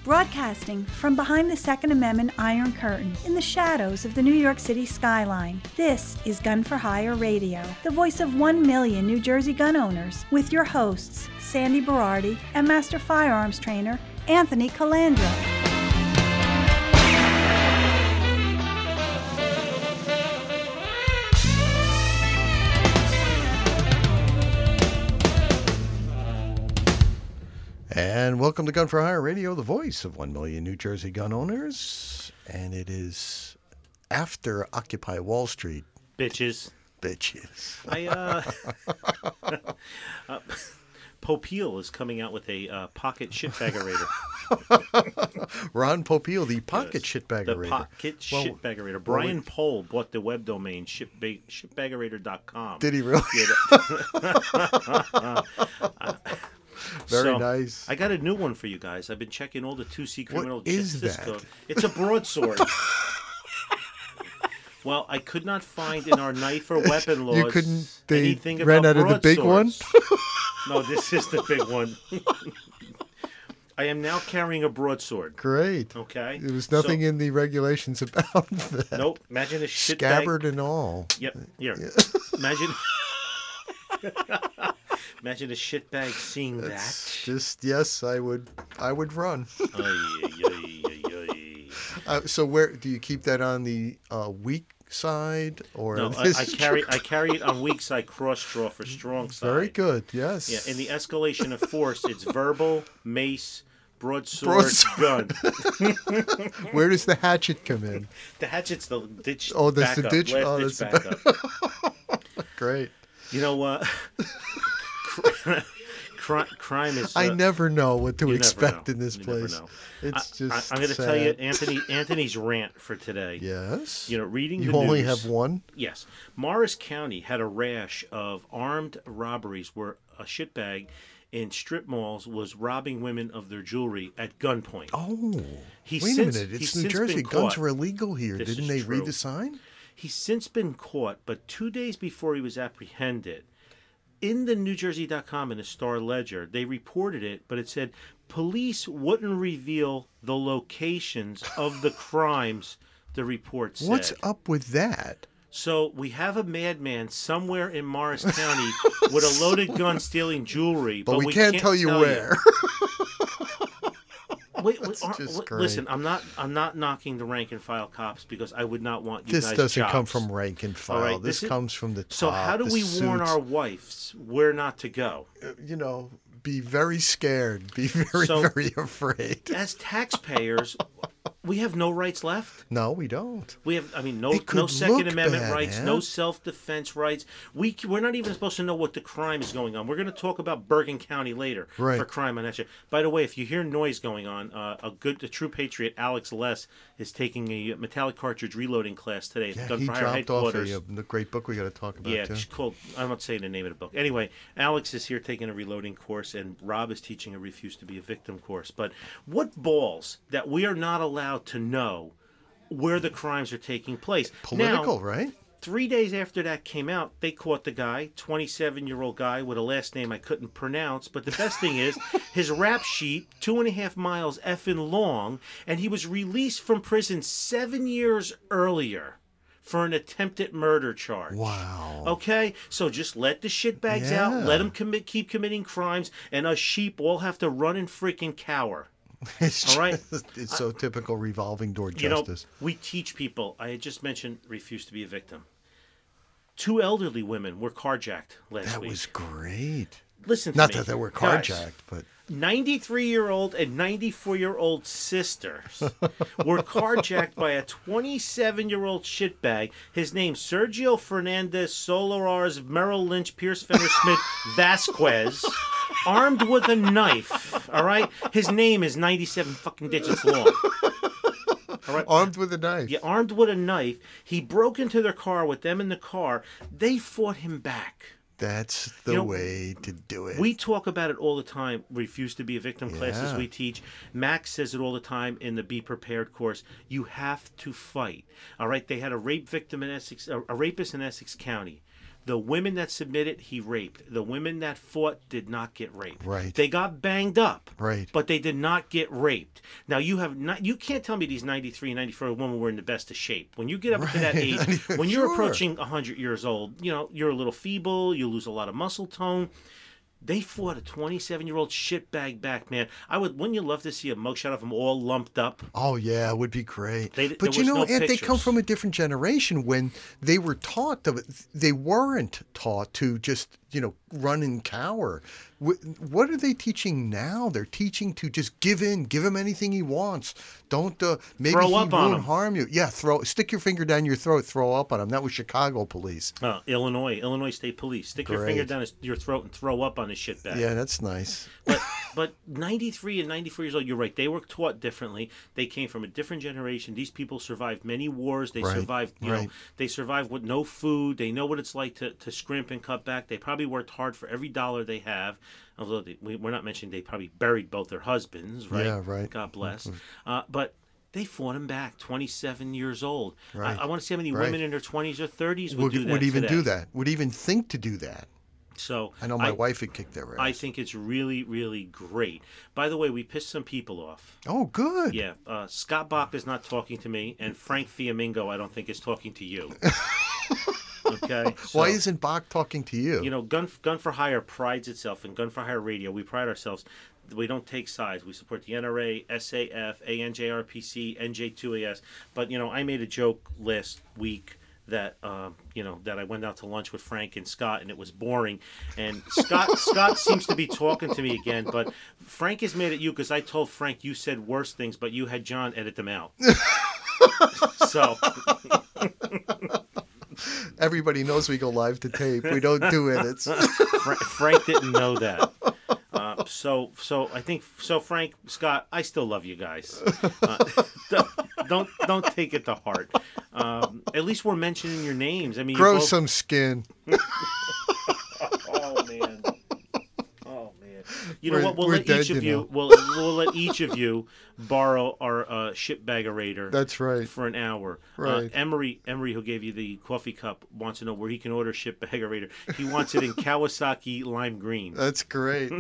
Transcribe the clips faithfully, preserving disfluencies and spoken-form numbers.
Broadcasting from behind the Second Amendment Iron Curtain in the shadows of the New York City skyline, this is Gun for Hire Radio, the voice of one million New Jersey gun owners, with your hosts, Sandy Berardi and Master Firearms Trainer, Anthony Calandra. And welcome to Gun for Hire Radio, the voice of one million New Jersey gun owners. And it is after Occupy Wall Street. Bitches. Bitches. I, uh... uh Popeil is coming out with a uh, pocket shitbaggerator. Ron Popeil, the pocket yes, shitbaggerator. The pocket well, shitbaggerator. Brian well, Pohl bought the web domain shitba- shitbaggerator dot com. Did he really? uh, Very so, nice. I got a new one for you guys. I've been checking all the two C criminal what is justice that? code. It's a broadsword. Well, I could not find in our knife or weapon laws you couldn't, they anything ran about out of the big one? No, this is the big one. I am now carrying a broadsword. Great. Okay. There was nothing so, in the regulations about that. Nope. Imagine a shit Scabbard bag. and all. Yep. Here. Yeah. Imagine. Imagine a shit bag seeing That's that. Just yes, I would. I would run. Oy, oy, oy, oy. Uh, so where do you keep that on the uh, weak side or? No, I, I carry I carry it on weak side, cross draw for strong side. Very good. Yes. Yeah. In the escalation of force, it's verbal, mace, broadsword, broadsword. gun. Where does the hatchet come in? The hatchet's the ditch. Oh, that's the backup, ditch. last Oh, ditch that's backup. Great. You know what? Uh, crime is. Uh, I never know what to expect know. in this you place. It's I, just. I, I'm going to sad. tell you, Anthony. Anthony's rant for today. Yes. You know, reading. You the only news, have one. Yes, Morris County had a rash of armed robberies where a shitbag in strip malls was robbing women of their jewelry at gunpoint. Oh, he's wait since, a minute! It's he's New Jersey. Guns Guns were illegal here. This Didn't they true. read the sign? He's since been caught, but two days before he was apprehended, in the New Jersey dot com and the Star Ledger, they reported it, but it said police wouldn't reveal the locations of the crimes the report said. What's up with that? So we have a madman somewhere in Morris County with a loaded gun stealing jewelry, but, but we, we can't, can't tell you tell where. Wait, That's wait, just wait great. listen, I'm not I'm not knocking the rank and file cops because I would not want you This guys doesn't jobs. come from rank and file. Right, this this is, comes from the top. So how do we suits. warn our wives where not to go? You know, be very scared. Be very, so, very afraid. As taxpayers, we have no rights left. No, we don't. We have, I mean, no no Second Amendment bad, rights, man. no self-defense rights. We, we're not even supposed to know what the crime is going on. We're going to talk about Bergen County later right. for crime on that shit. By the way, if you hear noise going on, uh, a good, a true patriot, Alex Less, is taking a metallic cartridge reloading class today at Yeah, the Gun he for Hire dropped headquarters. off a, a great book we got to talk about, yeah, too. it's called, I'm not saying the name of the book. Anyway, Alex is here taking a reloading course, and Rob is teaching a Refuse to be a Victim course. But what balls that we are not allowed to know where the crimes are taking place. Political, now, right? Three days after that came out, they caught the guy, twenty-seven-year-old guy with a last name I couldn't pronounce. But the best thing is, his rap sheet, two and a half miles effing long, and he was released from prison seven years earlier for an attempted murder charge. Wow. Okay? So just let the shitbags Yeah. out, let them commit, keep committing crimes, and us sheep all have to run and freaking cower. It's All right. just, it's so I, typical revolving door you justice. Know, we teach people. I had just mentioned Refuse to be a Victim. Two elderly women were carjacked last that week. That was great. Listen to Not me. that they were carjacked, Guys, but... ninety-three-year-old and ninety-four-year-old sisters were carjacked by a twenty-seven-year-old shitbag. His name's Sergio Fernandez Solares Merrill Lynch Pierce Fenner Smith Vasquez. Armed with a knife, all right? His name is ninety-seven fucking digits long. All right? Armed with a knife. Yeah, armed with a knife. He broke into their car with them in the car. They fought him back. That's the you know, way to do it. We talk about it all the time, Refuse to be a Victim yeah. classes we teach. Max says it all the time in the Be Prepared course. You have to fight. All right? They had a rape victim in Essex, a rapist in Essex County. The women that submitted, he raped. The women that fought did not get raped. Right. They got banged up. Right. But they did not get raped. Now you have not. You can't tell me these ninety-three, ninety-four women were in the best of shape. When you get up Right. to that age, when you're Sure. approaching one hundred years old, you know you're a little feeble. You lose a lot of muscle tone. They fought a twenty-seven-year-old shitbag back, man. I would. Wouldn't you love to see a mugshot of them all lumped up? Oh yeah, it would be great. They- but there you was know, no Ed, they come pictures. from a different generation when they were taught to, they weren't taught to just, you know, run and cower. Wh- What are they teaching now? They're teaching to just give in, give him anything he wants. Don't uh, maybe Throw he up on won't him. harm you. Yeah, throw stick your finger down your throat, throw up on him. That was Chicago police. Uh, Illinois, Illinois State Police. Stick your Great. finger down his, your throat and throw up on his shitbag. Yeah, that's nice. But but ninety-three and ninety-four years old, you're right. They were taught differently. They came from a different generation. These people survived many wars. They Right, survived, you right. know, they survived with no food. They know what it's like to, to scrimp and cut back. They probably worked hard for every dollar they have. Although they, we, we're not mentioning they probably buried both their husbands, right? Yeah, right. God bless. Uh, but they fought him back, twenty-seven years old. Right. I, I want to see how many Right. women in their twenties or thirties would, Would, do that would even today. do that. Would even think to do that. So I know my wife would kick their ass. I think it's really, really great. By the way, we pissed some people off. Oh, good. Yeah, uh, Scott Bach is not talking to me, and Frank Fiamingo, I don't think, is talking to you. Okay. So, Why isn't Bach talking to you? you know, Gun Gun for Hire prides itself in Gun for Hire Radio. We pride ourselves. We don't take sides. We support the N R A, S A F, A N J R P C, N J two A S. But you know, I made a joke last week that um, you know that I went out to lunch with Frank and Scott, and it was boring. And Scott Scott seems to be talking to me again, but Frank is mad at you because I told Frank you said worse things, but you had John edit them out. So Everybody knows we go live to tape. We don't do edits. Fra- Frank didn't know that. Uh, so so I think so. Frank, Scott, I still love you guys. Uh, don't, don't don't take it to heart. Um, at least we're mentioning your names. I mean, you Grow both- some skin. Oh man. Oh man. You know We're- what? We'll we're let dead, each of you you. know. We'll we'll let each of you borrow our uh, shitbagerator. That's right. For an hour. Right. Uh, Emery, Emery, who gave you the coffee cup, wants to know where he can order shitbagerator. He wants it in Kawasaki lime green. That's great.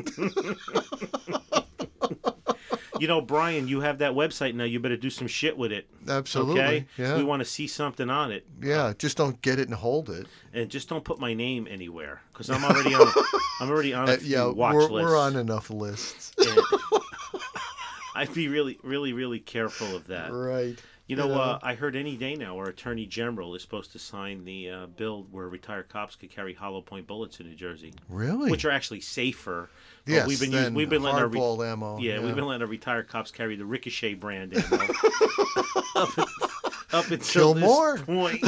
You know, Brian, you have that website now. You better do some shit with it. Absolutely. Okay? Yeah. We want to see something on it. Yeah, just don't get it and hold it. And just don't put my name anywhere because I'm already on. I'm already on a Uh, few yeah, watch we're, lists. we're on enough lists. And I'd be really, really, really careful of that. Right. You know, Yeah. uh, I heard any day now our Attorney General is supposed to sign the uh, bill where retired cops could carry hollow point bullets in New Jersey, Really? which are actually safer. But yes, we've been then using, we've been letting our re- hardball ammo. yeah, we've been letting our retired cops carry the Ricochet brand ammo up, up until Kill this more. point.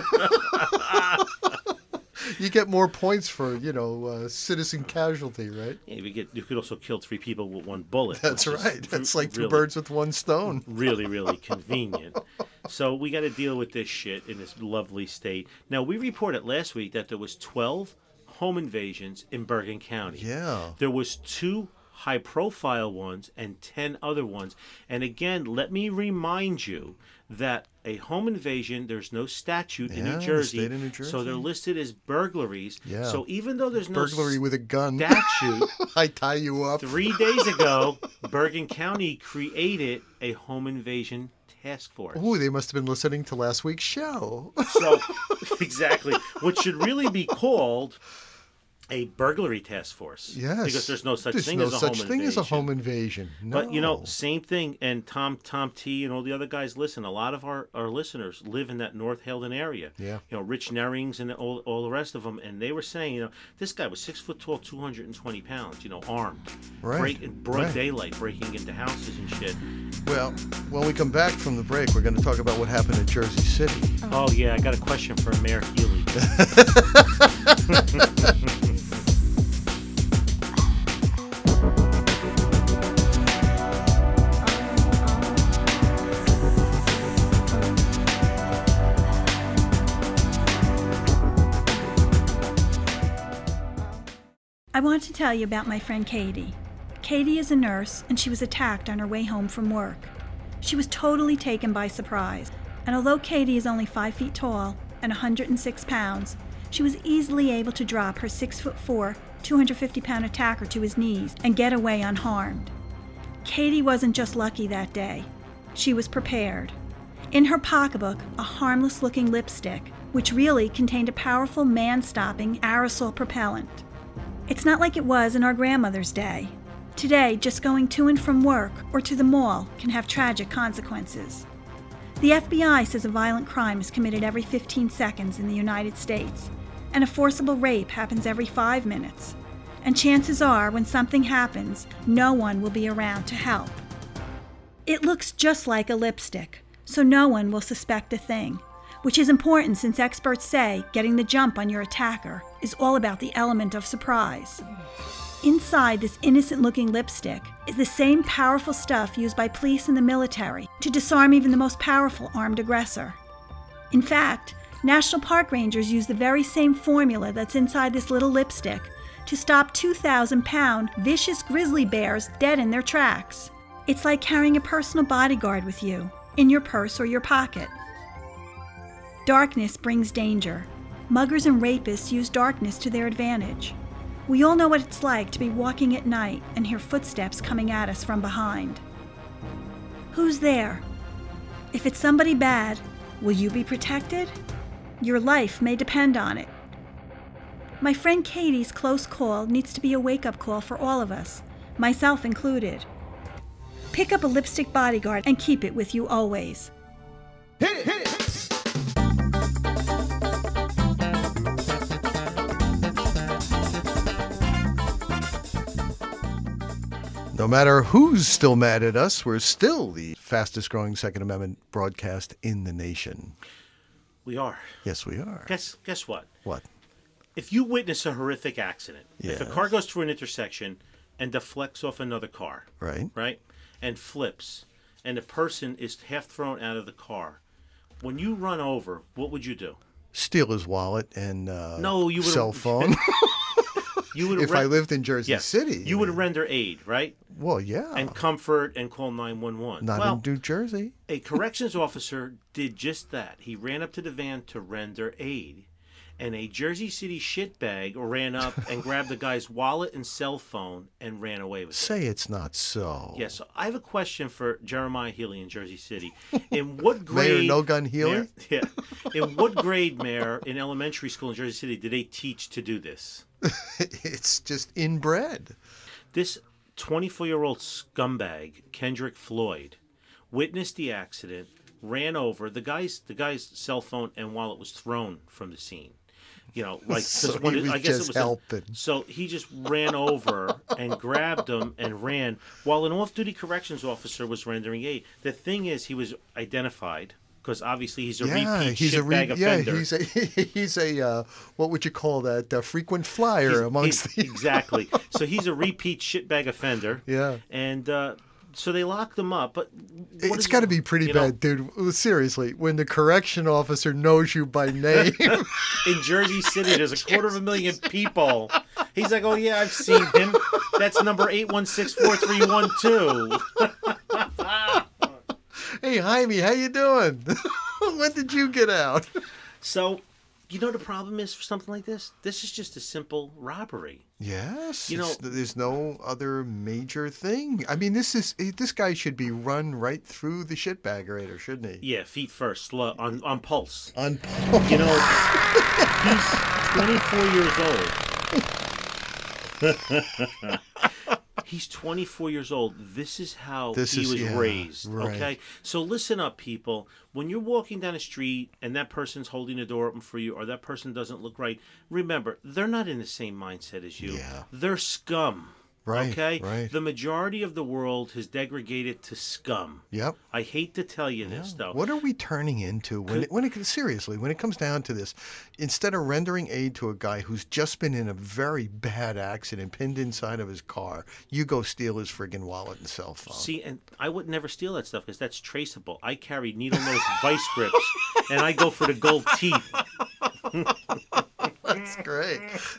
You get more points for, you know, uh, citizen casualty, right? Yeah, we get you could also kill three people with one bullet. That's which is right. That's like two really- birds with one stone. really, really convenient. So we got to deal with this shit in this lovely state. Now, we reported last week that there was twelve home invasions in Bergen County. Yeah. There was two high-profile ones and ten other ones. And again, let me remind you that a home invasion, there's no statute in Yeah, New the Jersey, state of New Jersey. so they're listed as burglaries. Yeah. So even though there's no Burglary with a gun. statute, I tie you up. three days ago, Bergen County created a home invasion task force. Ooh, they must have been listening to last week's show. So, exactly. What should really be called a burglary task force. Yes. Because there's no such There's thing no as a such home thing invasion. as a home invasion. No. But, you know, same thing. And Tom Tom T and all the other guys listen. A lot of our, our listeners live in that North Haledon area. Yeah. You know, Rich Nerings and all, all the rest of them. And they were saying, you know, this guy was six foot tall, two hundred twenty pounds, you know, armed. Right. Break, in broad Right. daylight, breaking into houses and shit. Well, when we come back from the break, we're going to talk about what happened in Jersey City. Oh, yeah. I got a question for Mayor Healy. I want to tell you about my friend Katie. Katie is a nurse, and she was attacked on her way home from work. She was totally taken by surprise, and although Katie is only five feet tall and one hundred six pounds, she was easily able to drop her six foot four, two hundred fifty pound attacker to his knees and get away unharmed. Katie wasn't just lucky that day. She was prepared. In her pocketbook, a harmless-looking lipstick, which really contained a powerful man-stopping aerosol propellant. It's not like it was in our grandmother's day. Today, just going to and from work or to the mall can have tragic consequences. The F B I says a violent crime is committed every fifteen seconds in the United States, and a forcible rape happens every five minutes. And chances are, when something happens, no one will be around to help. It looks just like a lipstick, so no one will suspect a thing, which is important since experts say getting the jump on your attacker is all about the element of surprise. Inside this innocent-looking lipstick is the same powerful stuff used by police and the military to disarm even the most powerful armed aggressor. In fact, National Park Rangers use the very same formula that's inside this little lipstick to stop two thousand pound vicious grizzly bears dead in their tracks. It's like carrying a personal bodyguard with you, in your purse or your pocket. Darkness brings danger. Muggers and rapists use darkness to their advantage. We all know what it's like to be walking at night and hear footsteps coming at us from behind. Who's there? If it's somebody bad, will you be protected? Your life may depend on it. My friend Katie's close call needs to be a wake-up call for all of us, myself included. Pick up a lipstick bodyguard and keep it with you always. Hit it, hit it. No matter who's still mad at us, we're still the fastest growing Second Amendment broadcast in the nation. We are. Yes, we are. Guess guess what? What? If you witness a horrific accident, Yes. if a car goes through an intersection and deflects off another car, Right. right, and flips, and the person is half thrown out of the car, when you run over, what would you do? Steal his wallet and uh, No, you would cell phone. You would If I lived in Jersey yes, City. you would render aid, right? Well, yeah. And comfort and call nine one one. Not well, in New Jersey. a corrections officer did just that. He ran up to the van to render aid. And a Jersey City shitbag ran up and grabbed the guy's wallet and cell phone and ran away with it. Say it's not so. Yes, so I have a question for Jeremiah Healy in Jersey City. In what grade... Mayor No Gun Healy? Mayor, yeah. In what grade, Mayor, in elementary school in Jersey City, did they teach to do this? It's just inbred. This twenty-four-year-old scumbag, Kendrick Floyd, witnessed the accident, ran over. The guy's the guy's cell phone and wallet was thrown from the scene. You know, like So when he it- was I guess just it was a- helping. so he just ran over and grabbed him and ran while an off-duty corrections officer was rendering aid. The thing is, he was identified because obviously he's a Yeah, repeat he's a re- shitbag offender. yeah, he's a he's a uh, what would you call that? A frequent flyer He's- amongst he's- the exactly. So he's a repeat shitbag offender. Yeah. And uh, so they locked him up. But what It's is- got to be pretty you know, bad, dude. Seriously, when the correction officer knows you by name. in Jersey City, there's a quarter of a million people. He's like, oh yeah, I've seen him. That's number eight one six four three one two. Hey, Jaime, how you doing? When did you get out? So, you know the problem is for something like this? This is just a simple robbery. Yes. You know- it's- there's no other major thing. I mean, this is this guy should be run right through the shitbaggerator, shouldn't he? Yeah, feet first, slow, on, on pulse. On You know, he's twenty-four years old. He's twenty-four years old. This is how This he is- was yeah, raised. right. Okay? So listen up, people. When you're walking down the street and that person's holding the door open for you or that person doesn't look right, remember, they're not in the same mindset as you. Yeah. They're scum. Right, Okay? right. The majority of the world has degraded to scum. Yep. I hate to tell you this, though. What are we turning into when it, when it seriously when it comes down to this? Instead of rendering aid to a guy who's just been in a very bad accident, pinned inside of his car, you go steal his friggin' wallet and cell phone. See, and I would never steal that stuff because that's traceable. I carry needle nose vice grips, and I go for the gold teeth. That's great.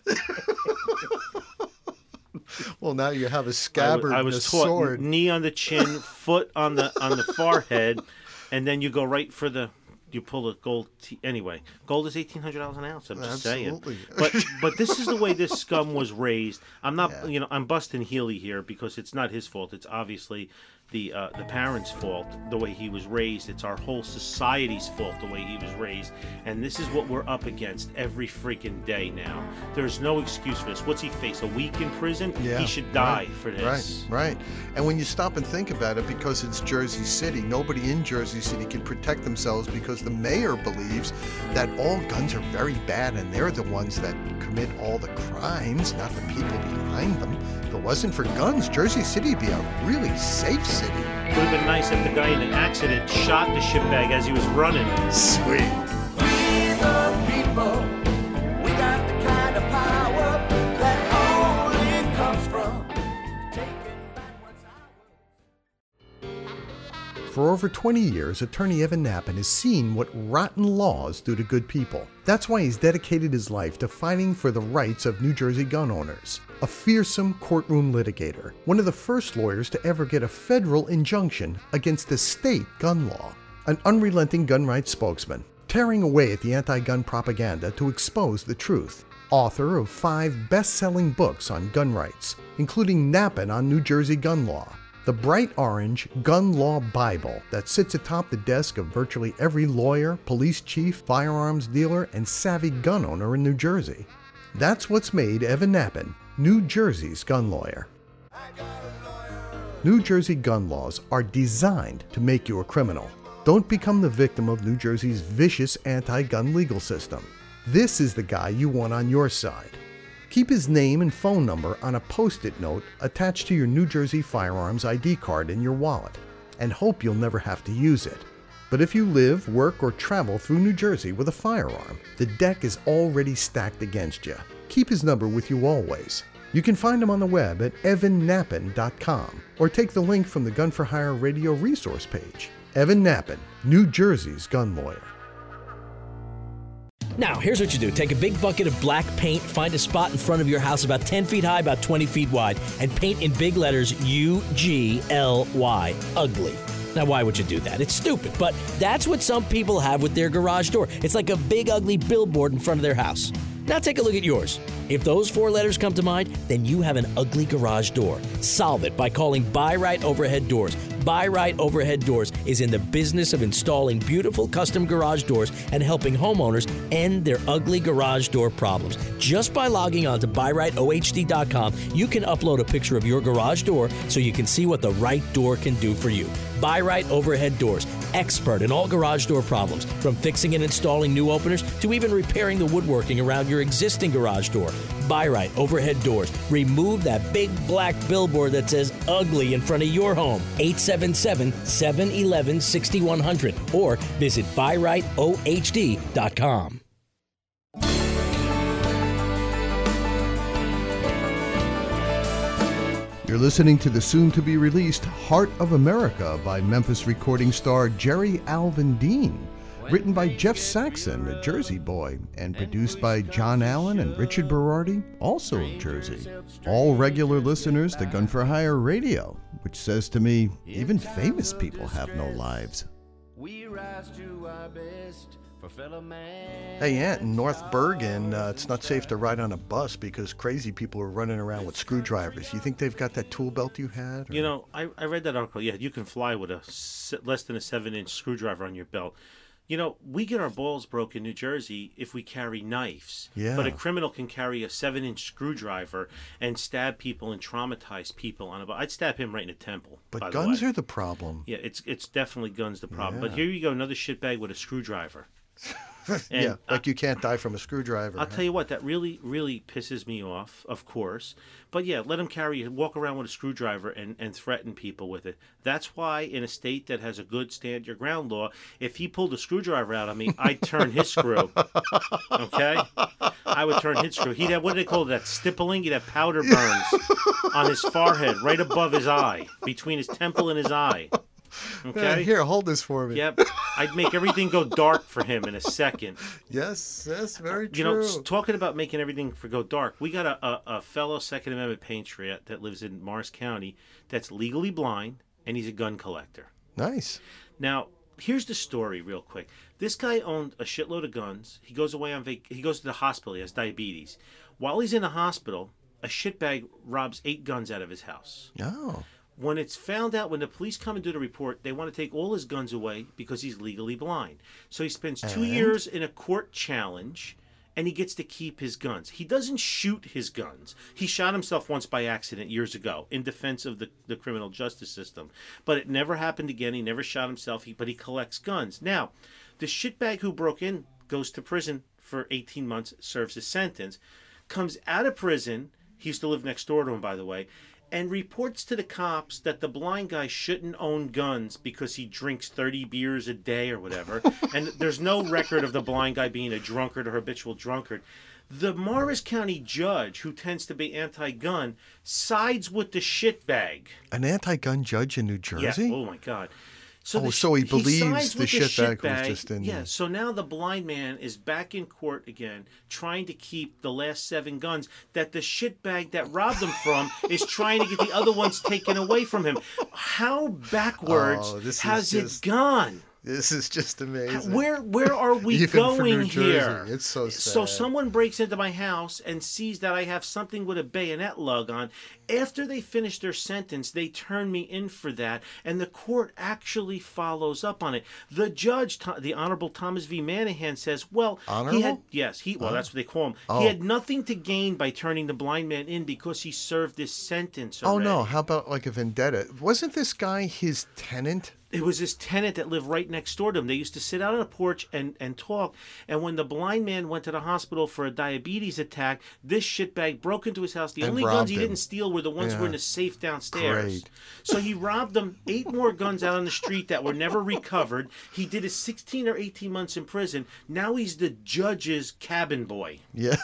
Well, now you have a I, scabbard w- I and was a taught sword. knee on the chin, foot on the on the forehead, and then you go right for the you pull a gold t- anyway. Gold is eighteen hundred dollars an ounce. I'm just Absolutely. saying. But but this is the way this scum was raised. I'm not Yeah. you know I'm busting Healy here because it's not his fault. It's obviously the uh, the parents' fault, the way he was raised. It's our whole society's fault, the way he was raised. And this is what we're up against every freaking day now. There's no excuse for this. What's he face? A week in prison? Yeah, He should die right, for this. Right, right. And when you stop and think about it, because it's Jersey City, nobody in Jersey City can protect themselves because the mayor believes that all guns are very bad and they're the ones that commit all the crimes, not the people behind them. If it wasn't for guns, Jersey City would be a really safe city. Would have been nice if the guy in the accident shot the shitbag as he was running. Sweet. We the people, we got the kind of power that only comes from taking back what's ours. For over twenty years, attorney Evan Nappen has seen what rotten laws do to good people. That's why he's dedicated his life to fighting for the rights of New Jersey gun owners. A fearsome courtroom litigator, one of the first lawyers to ever get a federal injunction against a state gun law. An unrelenting gun rights spokesman, tearing away at the anti-gun propaganda to expose the truth. Author of five best-selling books on gun rights, including Nappen on New Jersey gun law, the bright orange Gun Law Bible that sits atop the desk of virtually every lawyer, police chief, firearms dealer, and savvy gun owner in New Jersey. That's what's made Evan Nappen New Jersey's gun lawyer. New Jersey gun laws are designed to make you a criminal. Don't become the victim of New Jersey's vicious anti-gun legal system. This is the guy you want on your side. Keep his name and phone number on a post-it note attached to your New Jersey firearms I D card in your wallet, and hope you'll never have to use it. But if you live, work, or travel through New Jersey with a firearm, the deck is already stacked against you. Keep his number with you always. You can find him on the web at evan nappen dot com or take the link from the Gun for Hire radio resource page. Evan Nappen, New Jersey's gun lawyer. Now, here's what you do. Take a big bucket of black paint, find a spot in front of your house about ten feet high, about twenty feet wide, and paint in big letters U G L Y, ugly. Now, why would you do that? It's stupid, but that's what some people have with their garage door. It's like a big, ugly billboard in front of their house. Now take a look at yours. If those four letters come to mind, then you have an ugly garage door. Solve it by calling Buy Right Overhead Doors. Buy Right Overhead Doors is in the business of installing beautiful custom garage doors and helping homeowners end their ugly garage door problems. Just by logging on to buy right O H D dot com, you can upload a picture of your garage door so you can see what the right door can do for you. Buy Right Overhead Doors, expert in all garage door problems, from fixing and installing new openers to even repairing the woodworking around your existing garage door. Buy Right Overhead Doors. Remove that big black billboard that says ugly in front of your home. eight seven seven, seven one one, six one zero zero or visit buy right O H D dot com. You're listening to the soon-to-be-released Heart of America by Memphis recording star Jerry Alvin Dean, written by Jeff Saxon, a Jersey boy, and produced by John Allen and Richard Berardi, also of Jersey. All regular listeners to Gun for Hire Radio, which says to me, even famous people have no lives. We rise to our best for fellow man. Hey, Aunt, in North Bergen, uh, it's not safe to ride on a bus because crazy people are running around with screwdrivers. You think they've got that tool belt you had? Or? You know, I, I read that article. Yeah, you can fly with a se- less than a seven-inch screwdriver on your belt. You know, we get our balls broken in New Jersey if we carry knives. Yeah. But a criminal can carry a seven-inch screwdriver and stab people and traumatize people on a bus. I'd stab him right in the temple. But by guns the way. are the problem. Yeah, it's it's definitely guns the problem. Yeah. But here you go, another shitbag with a screwdriver. And yeah, like you can't die from a screwdriver. I'll tell you what, that really, really pisses me off, of course. But yeah, let him carry, walk around with a screwdriver and, and threaten people with it. That's why in a state that has a good stand your ground law, if he pulled a screwdriver out on me, I'd turn his screw. Okay? I would turn his screw. He'd have, what do they call it, that stippling? He'd have powder burns on his forehead, right above his eye, between his temple and his eye. Okay? Yeah, here, hold this for me. Yep. I'd make everything go dark for him in a second. Yes, that's very true. You know, s- talking about making everything for go dark, we got a, a, a fellow Second Amendment patriot that lives in Morris County that's legally blind, and he's a gun collector. Nice. Now, here's the story real quick. This guy owned a shitload of guns. He goes away on vac- he goes to the hospital. He has diabetes. While he's in the hospital, a shitbag robs eight guns out of his house. Oh. When it's found out, when the police come and do the report, they want to take all his guns away because he's legally blind. So he spends two And? years in a court challenge, and he gets to keep his guns. He doesn't shoot his guns. He shot himself once by accident years ago in defense of the, the criminal justice system. But it never happened again. He never shot himself, he, but he collects guns. Now, the shitbag who broke in goes to prison for eighteen months, serves his sentence, comes out of prison. He used to live next door to him, by the way, and reports to the cops that the blind guy shouldn't own guns because he drinks thirty beers a day or whatever. And there's no record of the blind guy being a drunkard or habitual drunkard. The Morris County judge, who tends to be anti-gun, sides with the shitbag. An anti-gun judge in New Jersey? Yeah. Oh, my God. So Oh, the, so he believes sides the with shitbag was just in Yeah, the- so now the blind man is back in court again, trying to keep the last seven guns that the shitbag that robbed him from is trying to get the other ones taken away from him. How backwards Oh, this is has just- it gone? This is just amazing. Where where are we Even for going New Jersey, here? it's so So sad. someone breaks into my house and sees that I have something with a bayonet lug on. After they finish their sentence, they turn me in for that, and the court actually follows up on it. The judge, Tho- the Honorable Thomas V. Manahan, says, "Well, he had Honorable? yes, he well, that's what they call him. Oh. He had nothing to gain by turning the blind man in because he served his sentence Oh, already." no. How about like a vendetta? Wasn't this guy his tenant? It was this tenant that lived right next door to him. They used to sit out on a porch and, and talk. And when the blind man went to the hospital for a diabetes attack, this shitbag broke into his house. The And only robbed guns he him. didn't steal were the ones that were in Yeah. the safe downstairs. Great. So he robbed them, eight more guns out on the street that were never recovered. He did his sixteen or eighteen months in prison. Now he's the judge's cabin boy. Yeah.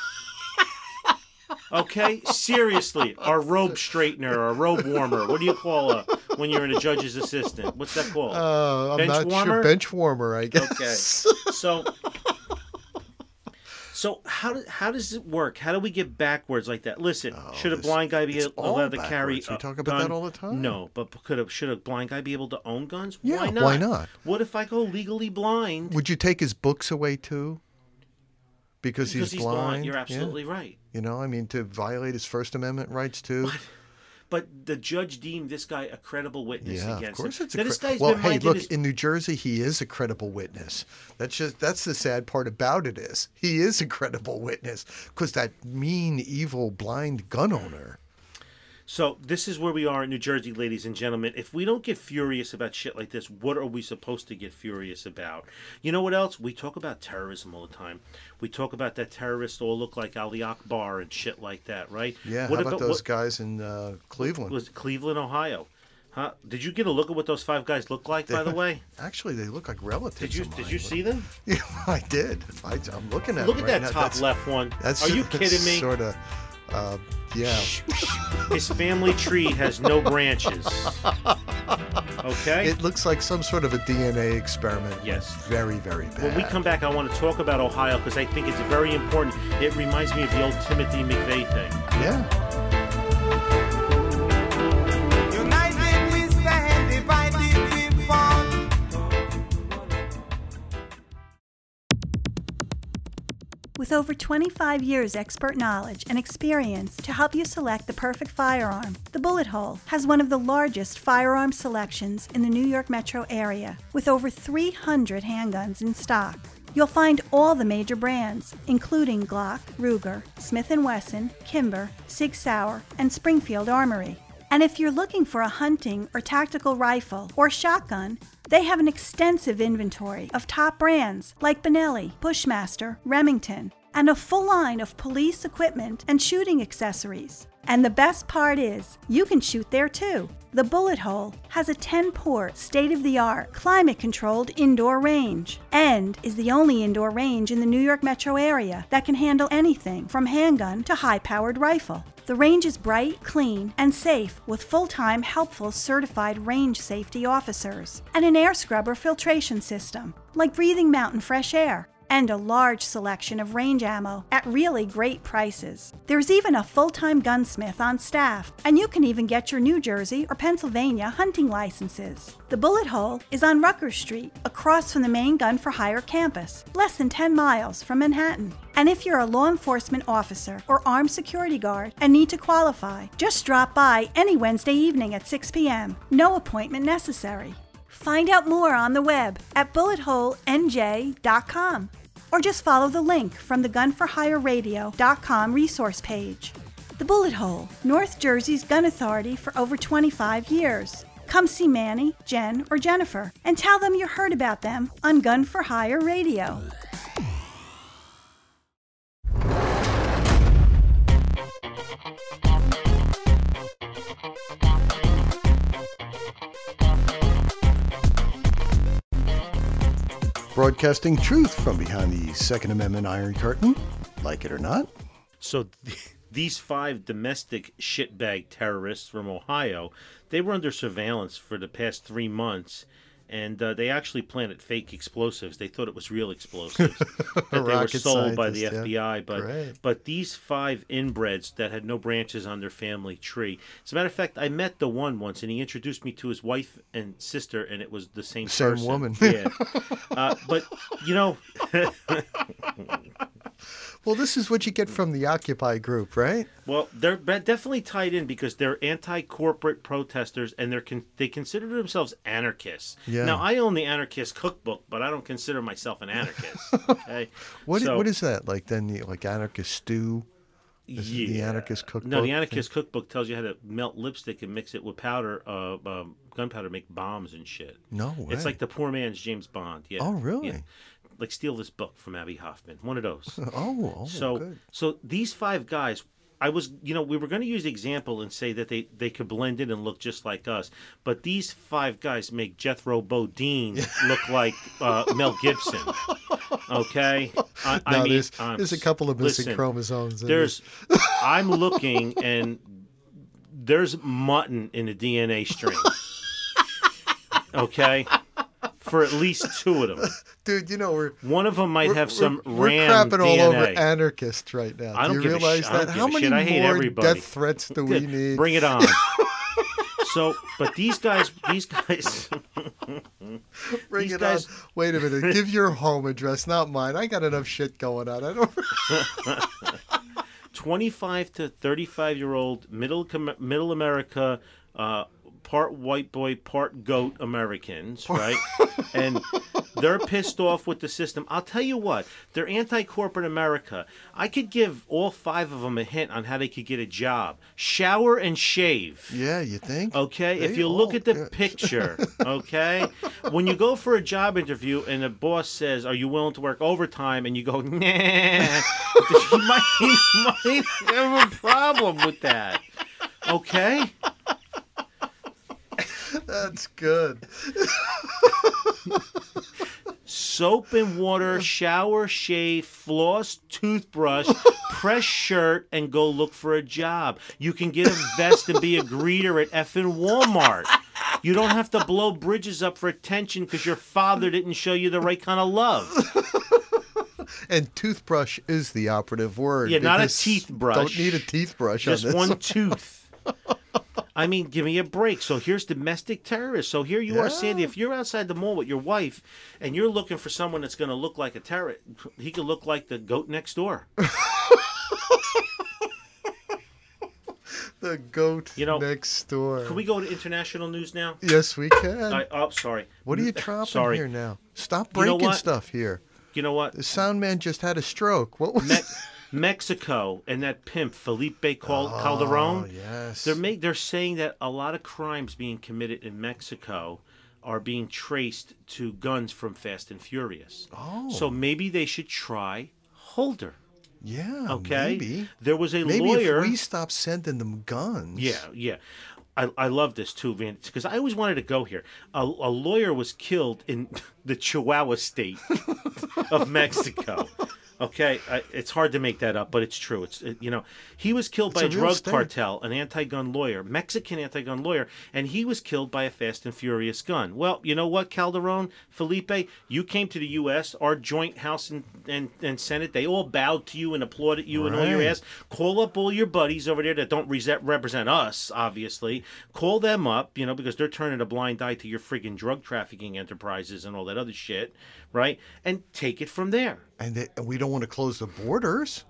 Okay? Seriously. Or robe straightener or robe warmer. What do you call a when you're in a judge's assistant? What's that called? Uh, I'm Bench not warmer? sure. Bench warmer, I guess. Okay. So, so how do, how does it work? How do we get backwards like that? Listen, should a this- blind guy be it's all allowed to carry backwards. We a talk about gun? that all the time. No, but could a, should a blind guy be able to own guns? Yeah, why not? why not? What if I go legally blind? Would you take his books away too? Because, because he's, blind. You're Yeah. absolutely right. You know, I mean, to violate his First Amendment rights too. But the judge deemed this guy a credible witness Yeah, of against course him. it's a Now, this cre- guy's well. been Hey, minding look, his- in New Jersey, he is a credible witness. That's just that's the sad part about it is he is a credible witness because that mean, evil, blind gun owner. So this is where we are in New Jersey, ladies and gentlemen. If we don't get furious about shit like this, what are we supposed to get furious about? You know what else? We talk about terrorism all the time. We talk about that terrorists all look like Ali Akbar and shit like that, right? Yeah. What how about, those what, guys in uh, Cleveland? was it Cleveland, Ohio? Huh? Did you get a look at what those five guys look like, by the way? Actually, they look like relatives. Did you of did mine. you see them? Yeah, I did. I, I'm looking at. Look it at right that now. top That's- left one. That's Are you kidding me? Sort of. Uh, yeah. His family tree has no branches. Okay? It looks like some sort of a D N A experiment. Yes. Very, very bad. When we come back, I want to talk about Ohio because I think it's very important. It reminds me of the old Timothy McVeigh thing. Yeah. United we stand, divided we fall. With over twenty-five years expert knowledge and experience to help you select the perfect firearm, the Bullet Hole has one of the largest firearm selections in the New York metro area, with over three hundred handguns in stock. You'll find all the major brands, including Glock, Ruger, Smith and Wesson, Kimber, Sig Sauer, and Springfield Armory. And if you're looking for a hunting or tactical rifle or shotgun, they have an extensive inventory of top brands like Benelli, Bushmaster, Remington, and a full line of police equipment and shooting accessories. And the best part is, you can shoot there too. The Bullet Hole has a ten-port, state-of-the-art, climate-controlled indoor range and is the only indoor range in the New York metro area that can handle anything from handgun to high-powered rifle. The range is bright, clean, and safe with full-time, helpful, certified range safety officers and an air scrubber filtration system, like breathing mountain fresh air. and a large selection of range ammo at really great prices. There's even a full-time gunsmith on staff, and you can even get your New Jersey or Pennsylvania hunting licenses. The Bullet Hole is on Rucker Street, across from the main Gun for Hire campus, less than ten miles from Manhattan. And if you're a law enforcement officer or armed security guard and need to qualify, just drop by any Wednesday evening at six p.m. No appointment necessary. Find out more on the web at bullet hole n j dot com or just follow the link from the gun for hire radio dot com resource page. The Bullet Hole, North Jersey's gun authority for over twenty-five years. Come see Manny, Jen, or Jennifer and tell them you heard about them on Gun for Hire Radio. Broadcasting truth from behind the Second Amendment Iron Curtain, like it or not. So th- these five domestic shitbag terrorists from Ohio, they were under surveillance for the past three months, and uh, they actually planted fake explosives. They thought it was real explosives that they were Rocket sold by the scientist, F B I. yeah. But Great. but these five inbreds that had no branches on their family tree. As a matter of fact, I met the one once, and he introduced me to his wife and sister, and it was the same Same person. woman. Yeah. uh, but you know. Well, this is what you get from the Occupy group, right? Well, they're be- definitely tied in because they're anti-corporate protesters, and they're con- they consider themselves anarchists. Yeah. Now, I own the Anarchist Cookbook, but I don't consider myself an anarchist. Okay. What So- what is that like? Then the, like anarchist stew. This is the Anarchist Cookbook. No, the Anarchist Cookbook tells you how to melt lipstick and mix it with powder, uh, um, gunpowder, make bombs and shit. No way. It's like the poor man's James Bond. Yeah. Oh, really? Yeah. Like steal this book from Abby Hoffman. One of those. Oh, oh, so good. so these five guys, I was, you know, we were going to use the example and say that they, they could blend in and look just like us, but these five guys make Jethro Bodine look like uh, Mel Gibson. Okay, I, I No, mean, there's, um, there's a couple of missing listen, chromosomes. in There's, this. I'm looking and there's mutton in the D N A string. Okay, for at least two of them. Dude, you know we're One of them might we're, have some we're, ram we're crapping D N A. all over anarchists right now. I don't do you give a realize sh- I don't that? give How a many shit. I hate more everybody. death threats do we need? Bring it on. So, but these guys, these guys, Bring these it guys- on. Wait a minute. Give your home address, not mine. I got enough shit going on. I don't. twenty-five to thirty-five year old middle com- middle America, uh, part white boy, part goat Americans, right? And they're pissed off with the system. I'll tell you what, they're anti-corporate America. I could give all five of them a hint on how they could get a job. Shower and shave. Yeah, you think? Okay, if They you look all- at the yeah. picture, okay, when you go for a job interview and the boss says, "Are you willing to work overtime?" and you go, "Nah," you might, you might have a problem with that. Okay, That's good. soap and water, shower, shave, floss, toothbrush, press shirt, and go look for a job. You can get a vest and be a greeter at effing Walmart. You don't have to blow bridges up for attention because your father didn't show you the right kind of love. And toothbrush is the operative word. Yeah, not a because teeth brush. Don't need a teeth brush Just on this. one tooth. I mean, give me a break. So here's domestic terrorists. So here you Yeah. are, Sandy. If you're outside the mall with your wife and you're looking for someone that's going to look like a terrorist, he could look like the goat next door. The goat You know, next door. Can we go to international news now? Yes, we can. I, oh, sorry. What are you dropping Sorry. here now? Stop You know breaking what? stuff here. You know what? The sound man just had a stroke. What was Me- Mexico and that pimp Felipe Cal- Calderon. Oh, yes. They're make, they're saying that a lot of crimes being committed in Mexico are being traced to guns from Fast and Furious. Oh. So maybe they should try Holder. Yeah, Okay. maybe. There was a Maybe lawyer. if we stop sending them guns. Yeah, yeah. I, I love this too, Van, because I always wanted to go here. A, a lawyer was killed in the Chihuahua state of Mexico. Okay, I, it's hard to make that up, but it's true. It's it, you know, he was killed It's by a a real drug state. cartel, an anti-gun lawyer, Mexican anti-gun lawyer, and he was killed by a fast and furious gun. Well, you know what, Calderon, Felipe, you came to the U S, our joint House and, and, and Senate, they all bowed to you and applauded you and all your Right. ass. Call up all your buddies over there that don't resent, represent us, obviously. Call them up, you know, because they're turning a blind eye to your friggin' drug trafficking enterprises and all that other shit, right? And take it from there. And they, we don't want to close the borders.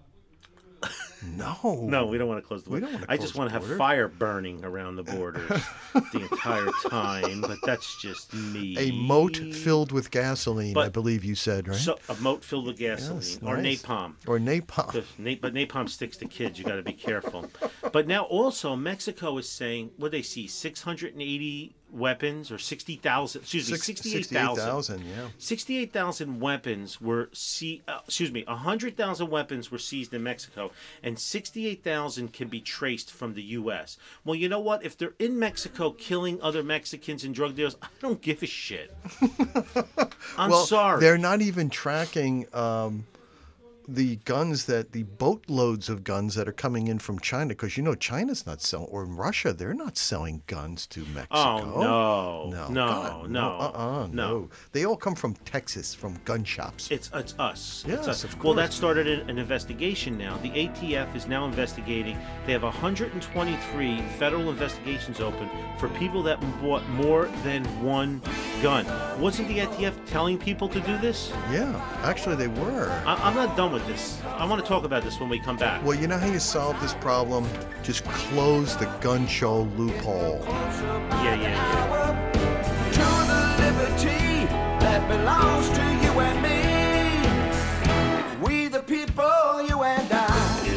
No. No, we don't want to close the We border. don't wanna I close just the want to have border. fire burning around the borders the entire time, but that's just me. A moat filled with gasoline, I But- believe you said, right? So, a moat filled with gasoline Yes, or nice. napalm. Or napalm. Because na- But napalm sticks to kids. You got to be careful. But now also Mexico is saying, what they see, six hundred eighty weapons or sixty thousand, excuse me, Six- sixty-eight thousand. sixty-eight thousand, yeah. sixty-eight thousand weapons were see, uh, excuse me, one hundred thousand weapons were seized in Mexico, and sixty-eight thousand can be traced from the U S. Well, you know what? If they're in Mexico killing other Mexicans and drug dealers, I don't give a shit. I'm well, sorry. They're not even tracking um, the guns that the boatloads of guns that are coming in from China, because you know China's not selling, or in Russia they're not selling guns to Mexico. Oh, no. no, No, God, no, uh-uh, no. no. They all come from Texas, from gun shops. It's it's us. It's Yes, us. of Well, course. that started an, an investigation now. The A T F is now investigating. They have one hundred twenty-three federal investigations open for people that bought more than one gun. Wasn't the A T F telling people to do this? Yeah, actually they were. I, I'm not done with this. I want to talk about this when we come back. Well, you know how you solve this problem? Just close the gun show loophole. Yeah, yeah, yeah. To the liberty that belongs to you and me. We the people, you and I.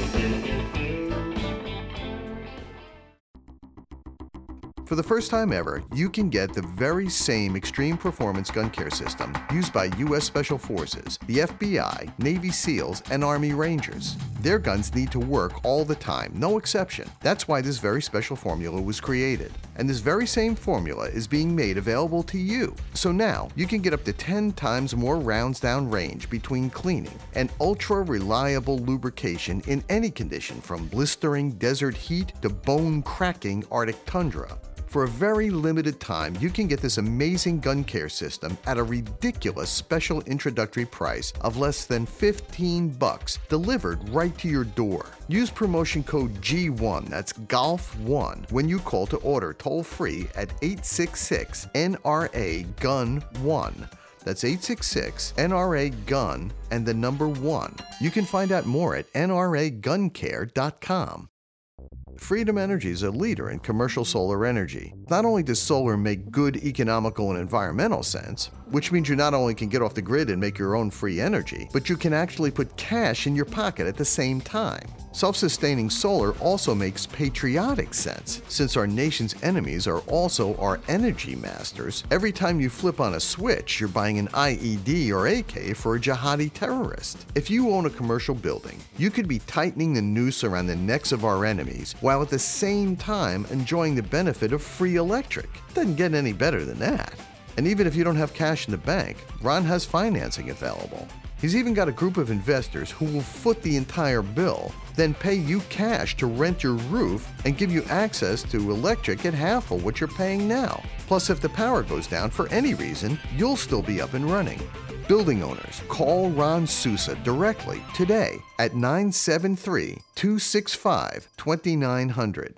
For the first time ever, you can get the very same extreme performance gun care system used by U S Special Forces, the F B I, Navy SEALs, and Army Rangers. Their guns need to work all the time, no exception. That's why this very special formula was created. And this very same formula is being made available to you. So now, you can get up to ten times more rounds down range between cleaning and ultra-reliable lubrication in any condition, from blistering desert heat to bone-cracking Arctic tundra. For a very limited time, you can get this amazing gun care system at a ridiculous special introductory price of less than fifteen bucks, delivered right to your door. Use promotion code G one, that's golf one, when you call to order toll-free at eight six six N R A gun one. That's eight six six N R A gun and the number one. You can find out more at N R A gun care dot com. Freedom Energy is a leader in commercial solar energy. Not only does solar make good economical and environmental sense, which means you not only can get off the grid and make your own free energy, but you can actually put cash in your pocket at the same time. Self-sustaining solar also makes patriotic sense, since our nation's enemies are also our energy masters. Every time you flip on a switch, you're buying an I E D or A K for a jihadi terrorist. If you own a commercial building, you could be tightening the noose around the necks of our enemies, while at the same time enjoying the benefit of free electric. Doesn't get any better than that. And even if you don't have cash in the bank, Ron has financing available. He's even got a group of investors who will foot the entire bill, then pay you cash to rent your roof and give you access to electric at half of what you're paying now. Plus, if the power goes down for any reason, you'll still be up and running. Building owners, call Ron Sousa directly today at nine seven three, two six five, two nine zero zero.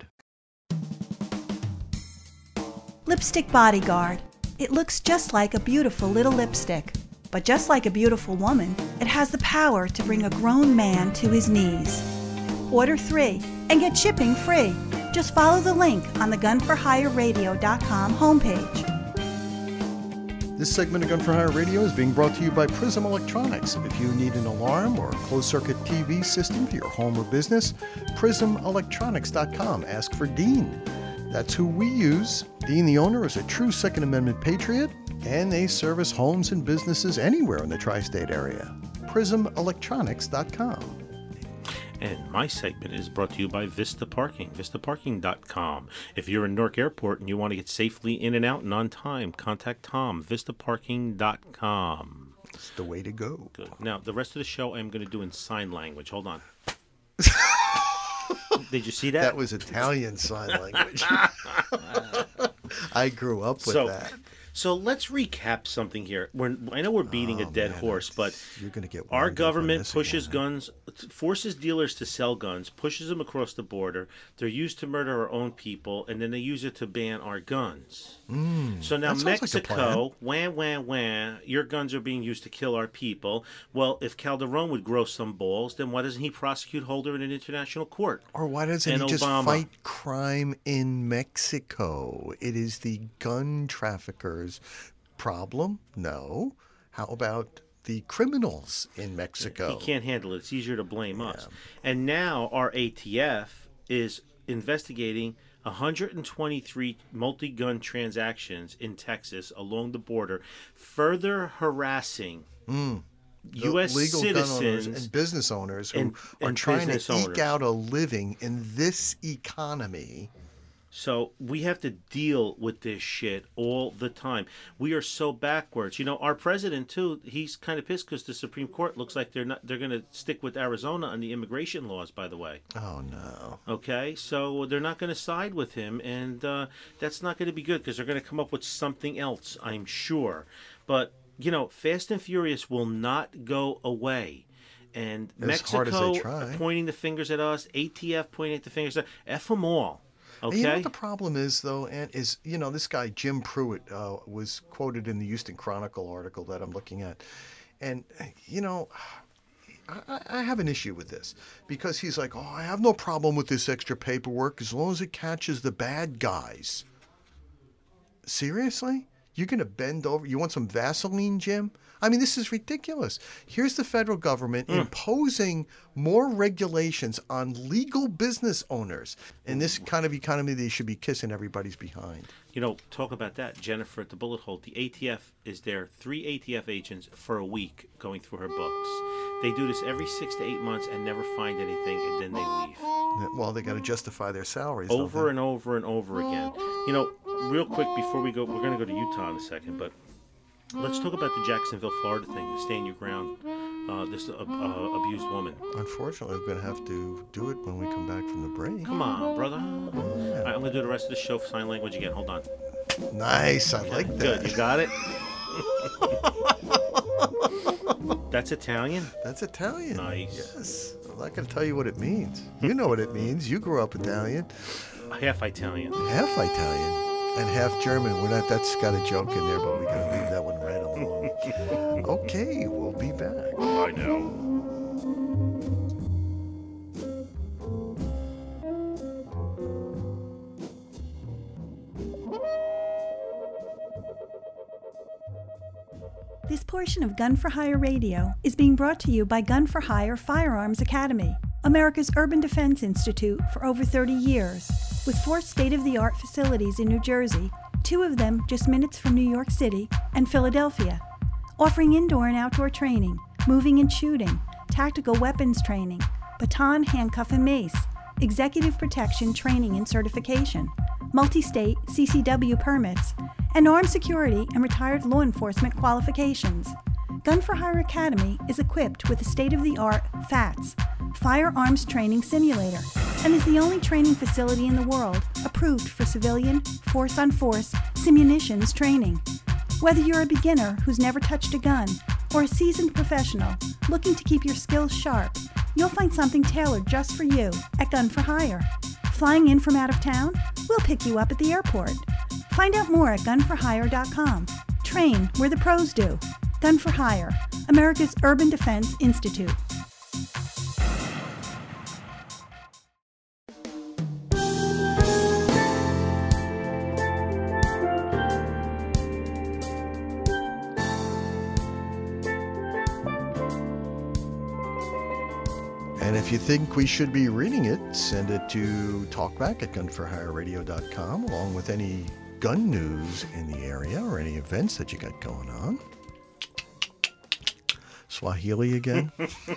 Lipstick Bodyguard. It looks just like a beautiful little lipstick. But just like a beautiful woman, it has the power to bring a grown man to his knees. Order three and get shipping free. Just follow the link on the gun for hire radio dot com homepage. This segment of Gun for Hire Radio is being brought to you by Prism Electronics. If you need an alarm or a closed-circuit T V system for your home or business, prism electronics dot com. Ask for Dean. That's who we use. Dean, the owner, is a true Second Amendment patriot, and they service homes and businesses anywhere in the tri-state area. prism electronics dot com. And my segment is brought to you by Vista Parking, vista parking dot com. If you're in Newark Airport and you want to get safely in and out and on time, contact Tom, vista parking dot com. It's the way to go. Good. Now, the rest of the show I'm going to do in sign language. Hold on. Did you see that? That was Italian sign language. I grew up with so, that. So let's recap something here. We're, I know we're beating Oh, a dead man, horse, but you're gonna get our wound up on government this pushes again. guns, forces dealers to sell guns, pushes them across the border. They're used to murder our own people, and then they use it to ban our guns. Mm, So now that sounds like a Mexico, wah, wah, wah, your guns are being used to kill our people. Well, if Calderon would grow some balls, then why doesn't he prosecute Holder in an international court? Or why doesn't and he just Obama. fight crime in Mexico? It is the gun traffickers' problem? No. How about the criminals in Mexico? He can't handle it. It's easier to blame us. And now our A T F is investigating one hundred twenty-three multi-gun transactions in Texas along the border, further harassing The U S legal gun owners citizens. and business owners who and- are and trying to business eke owners. out a living in this economy. So we have to deal with this shit all the time. We are so backwards. You know, our president too. He's kind of pissed because the Supreme Court looks like they're not. They're going to stick with Arizona on the immigration laws. By the way, Oh no. okay, so they're not going to side with him, and uh, that's not going to be good because they're going to come up with something else. I'm sure, but you know, Fast and Furious will not go away. And As hard as they Mexico try. pointing the fingers at us, A T F pointing the fingers at F them all. Okay. And you know what the problem is, though, and is you know this guy Jim Pruitt uh, was quoted in the Houston Chronicle article that I'm looking at, and you know. I, I have an issue with this because he's like, oh, I have no problem with this extra paperwork as long as it catches the bad guys. Seriously? You're going to bend over? You want some Vaseline, Jim? I mean, this is ridiculous. Here's the federal government Mm. imposing more regulations on legal business owners. In this kind of economy, they should be kissing everybody's behind. You know, talk about that, Jennifer at the Bullet Hole. The A T F is there, three A T F agents for a week going through her books. They do this every six to eight months and never find anything, and then they leave. Well, they got to justify their salaries. don't Over they? and over and over again. You know, real quick before we go, we're going to go to Utah in a second, but let's talk about the Jacksonville, Florida thing, the Stand Your Ground, uh, this uh, uh, abused woman. Unfortunately, we're going to have to do it when we come back from the break. Come on, brother. All right, I'm going to do the rest of the show for sign language again. Hold on. Nice. I like that. Good, you got it? That's Italian? That's Italian. Nice. Yes. I'm not going to tell you what it means. You know what it means. You grew up Italian. Half Italian. Half Italian and half German. We're not. That's got a joke in there, but we got to leave that one right alone. Okay, we'll be back. I know. This portion of Gun for Hire Radio is being brought to you by Gun for Hire Firearms Academy, America's Urban Defense Institute for over thirty years, with four state-of-the-art facilities in New Jersey, two of them just minutes from New York City and Philadelphia, offering indoor and outdoor training, moving and shooting, tactical weapons training, baton, handcuff, and mace, executive protection training and certification, multi-state C C W permits, and armed security and retired law enforcement qualifications. Gun for Hire Academy is equipped with a state-of-the-art FATS, Firearms Training Simulator, and is the only training facility in the world approved for civilian, force-on-force, simunitions training. Whether you're a beginner who's never touched a gun or a seasoned professional looking to keep your skills sharp, you'll find something tailored just for you at Gun for Hire. Flying in from out of town? We'll pick you up at the airport. Find out more at gun for hire dot com. Train where the pros do. Gun for Hire, America's Urban Defense Institute. And if you think we should be reading it, send it to talkback at gun for hire radio dot com, along with any gun news in the area or any events that you got going on. Just Swahili again?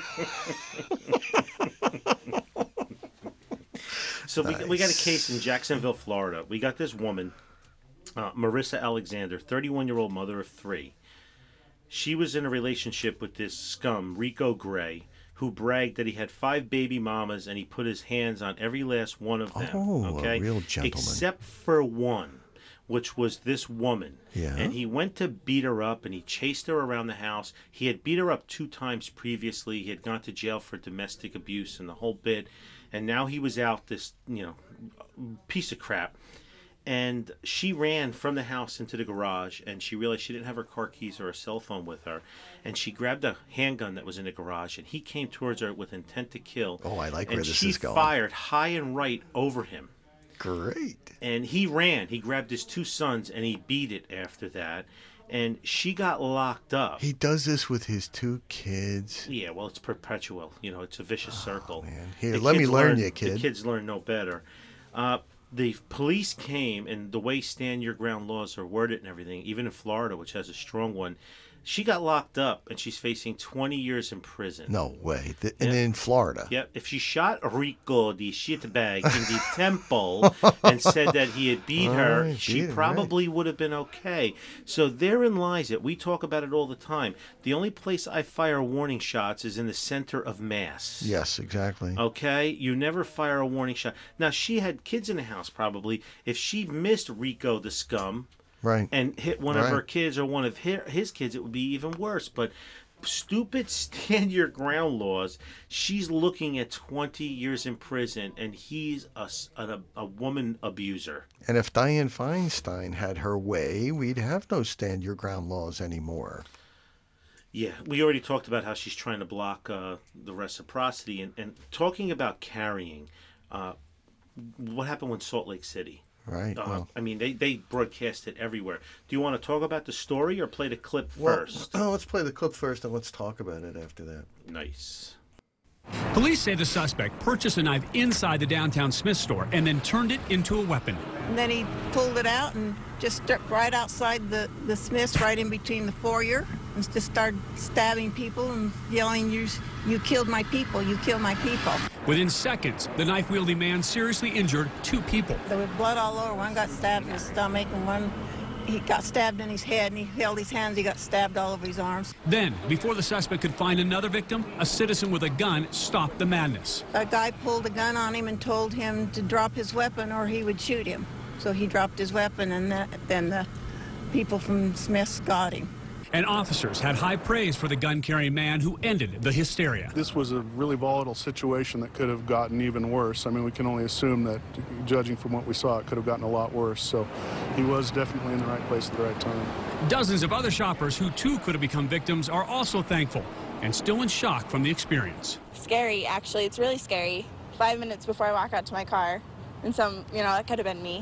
So Nice. we, we got a case in Jacksonville, Florida. We got this woman, uh, Marissa Alexander, thirty-one-year-old mother of three. She was in a relationship with this scum, Rico Gray, who bragged that he had five baby mamas and he put his hands on every last one of them. Oh, a okay? real gentleman. Except for one, which was this woman. Yeah. And he went to beat her up and he chased her around the house. He had beat her up two times previously. He had gone to jail for domestic abuse and the whole bit. And now he was out, this, you know, piece of crap. And she ran from the house into the garage, and she realized she didn't have her car keys or her cell phone with her. And she grabbed a handgun that was in the garage, and he came towards her with intent to kill. Oh, I like and where this she is going. fired high and right over him. Great. And he ran. He grabbed his two sons, and he beat it after that. And she got locked up. He does this with his two kids. Yeah, well, it's perpetual. You know, it's a vicious circle. man. Here, The let me kids learn you, kid. The kids learn no better. Uh, the police came, and the way stand your ground laws are worded and everything, even in Florida, which has a strong one, she got locked up, and she's facing twenty years in prison. No way. The, and Yeah. in Florida. Yeah, if she shot Rico, the shitbag, in the temple and said that he had beat her, Right, she beat him, probably would have been okay. So therein lies it. We talk about it all the time. The only place I fire warning shots is in the center of mass. Yes, exactly. Okay? You never fire a warning shot. Now, she had kids in the house, probably. If she missed Rico, the scum, Right. and hit one of Right. her kids or one of hi- his kids, it would be even worse. But stupid stand your ground laws, she's looking at twenty years in prison, and he's a, s- a, a woman abuser. And if Dianne Feinstein had her way, we'd have no stand your ground laws anymore. Yeah, we already talked about how she's trying to block uh, the reciprocity. And, and talking about carrying, uh, what happened with Salt Lake City? Right. Uh, well, I mean, they, they broadcast it everywhere. Do you want to talk about the story or play the clip well, first? oh, let's play the clip first and let's talk about it after that. Nice. Police say the suspect purchased a knife inside the downtown Smith store and then turned it into a weapon. And then he pulled it out and just stepped right outside the, the Smiths, right in between the foyer, and just started stabbing people and yelling, you, you killed my people, you killed my people. Within seconds, the knife-wielding man seriously injured two people. There was blood all over. One got stabbed in his stomach, and one he got stabbed in his head, and he held his hands. He got stabbed all over his arms. Then, before the suspect could find another victim, a citizen with a gun stopped the madness. A guy pulled a gun on him and told him to drop his weapon or he would shoot him. So he dropped his weapon, and that, then the people from Smith's got him. And officers had high praise for the gun-carrying man who ended the hysteria. This was a really volatile situation that could have gotten even worse. I mean, we can only assume that, judging from what we saw, it could have gotten a lot worse. So he was definitely in the right place at the right time. Dozens of other shoppers who too could have become victims are also thankful and still in shock from the experience. Scary, actually. It's really scary. Five minutes before I walk out to my car, and some, you know, that could have been me.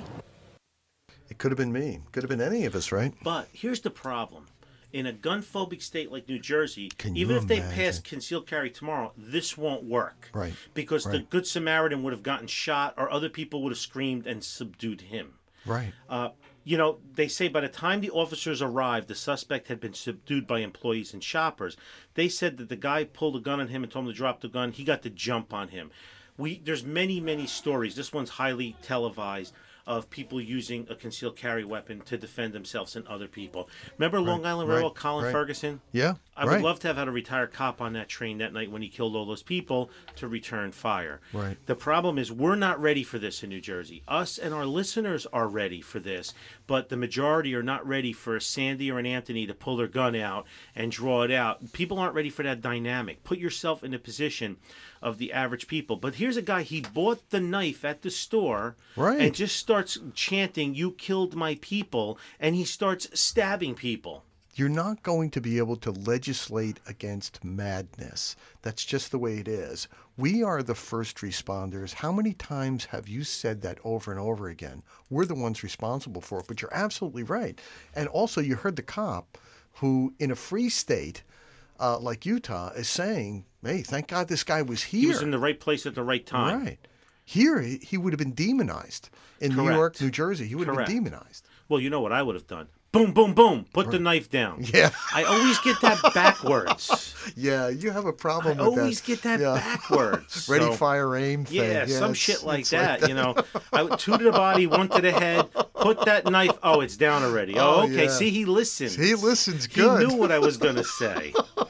It could have been me. Could have been any of us, right? But here's the problem. In a gun-phobic state like New Jersey, Can even you if they imagine? pass concealed carry tomorrow, this won't work. Right, Because the right. Good Samaritan would have gotten shot or other people would have screamed and subdued him. Right. Uh, you know, they say by the time the officers arrived, the suspect had been subdued by employees and shoppers. They said that the guy pulled a gun on him and told him to drop the gun. He got the jump on him. We There's many, many stories. This one's highly televised of people using a concealed carry weapon to defend themselves and other people. Remember Long Island right, Railroad, Colin right. Ferguson? Yeah. I right. would love to have had a retired cop on that train that night when he killed all those people to return fire. Right. The problem is we're not ready for this in New Jersey. Us and our listeners are ready for this, but the majority are not ready for a Sandy or an Anthony to pull their gun out and draw it out. People aren't ready for that dynamic. Put yourself in the position of the average people. But here's a guy, he bought the knife at the store Right. and just starts chanting, "You killed my people," and he starts stabbing people. You're not going to be able to legislate against madness. That's just the way it is. We are the first responders. How many times have you said that over and over again? We're the ones responsible for it, but you're absolutely right. And also, you heard the cop who, in a free state uh, like Utah, is saying, hey, thank God this guy was here. He was in the right place at the right time. Right. Here, he he would have been demonized. In New Correct. York, New Jersey, he would Correct. have been demonized. Well, you know what I would have done? boom, boom, boom, put the knife down. Yeah. I always get that backwards. Yeah, you have a problem I with that. always get that Yeah. backwards. Ready, So- fire, aim thing. Yeah, some it's- shit like it's that, you know. I would two to the body, one to the head, put that knife. Oh, it's down already. Oh, Oh, okay. yeah. See, he listens. He listens He good. knew what I was going to say.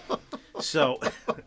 So,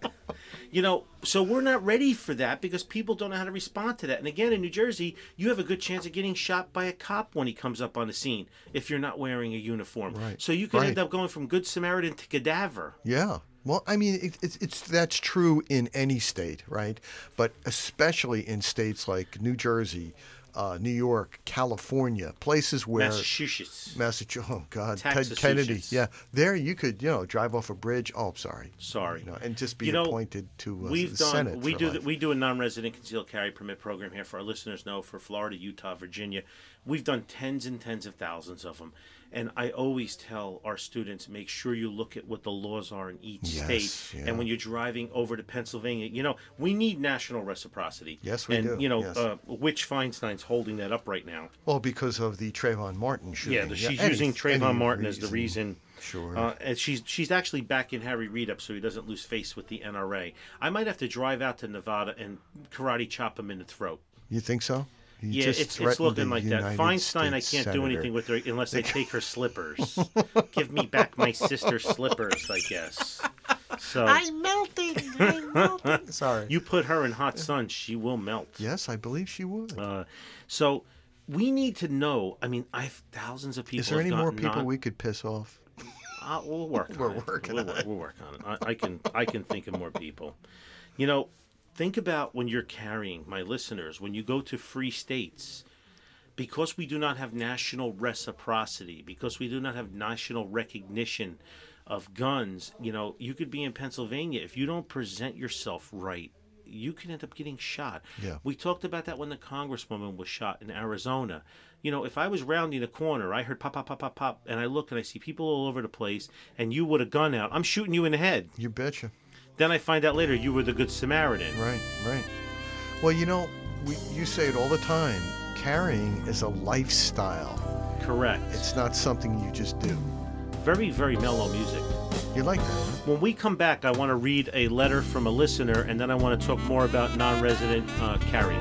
you know, so we're not ready for that because people don't know how to respond to that. And again, in New Jersey, you have a good chance of getting shot by a cop when he comes up on the scene if you're not wearing a uniform. Right. So you could end Right. up going from Good Samaritan to cadaver. Yeah. Well, I mean, it, it's it's that's true in any state, right? But especially in states like New Jersey, uh, New York, California, places where Massachusetts. Massachusetts. Oh God, Ted Taxachusetts. Kennedy. Yeah, there you could you know drive off a bridge. Oh, sorry. Sorry. You know, and just be You know, appointed to uh, We've the done. Senate. we for do. life. The, we do a non-resident concealed carry permit program here for our listeners. Know for Florida, Utah, Virginia, we've done tens and tens of thousands of them. And I always tell our students, make sure you look at what the laws are in each Yes, state. yeah. And when you're driving over to Pennsylvania, you know, we need national reciprocity. Yes, we and, do, you know, yes. uh, Witch Feinstein's holding that up right now. Well, because of the Trayvon Martin shooting. Yeah, the, she's any- using Trayvon any Martin as the reason. Sure. Uh, and she's she's actually backing Harry Reid up so he doesn't lose face with the N R A. I might have to drive out to Nevada and karate chop him in the throat. You think so? You Yeah, just it's it's threatened looking a like that. United Feinstein, I States can't do senator. anything with her unless I take her slippers. Give me back my sister's slippers, I guess. So I'm melting. I'm melting. Sorry. you put her in hot sun, she will melt. Yes, I believe she would. Uh, so we need to know. I mean, I've thousands of people. Is there have any more gotten people non- we could piss off? Uh, we'll work. We're on it. working we'll, on it. We'll work on it. I, I can. I can think of more people. You know, think about when you're carrying, my listeners, when you go to free states, because we do not have national reciprocity, because we do not have national recognition of guns. You know, you could be in Pennsylvania if you don't present yourself right. You can end up getting shot. Yeah. We talked about that when the congresswoman was shot in Arizona. You know, if I was rounding a corner, I heard pop, pop, pop, pop, pop, and I look and I see people all over the place, and you with a gun out, I'm shooting you in the head. You betcha. Then I find out later you were the Good Samaritan. Right, right. Well, you know, we, you say it all the time. Carrying is a lifestyle. Correct. It's not something you just do. Very, very mellow music. You like that, huh? When we come back, I want to read a letter from a listener, and then I want to talk more about non-resident uh, carrying.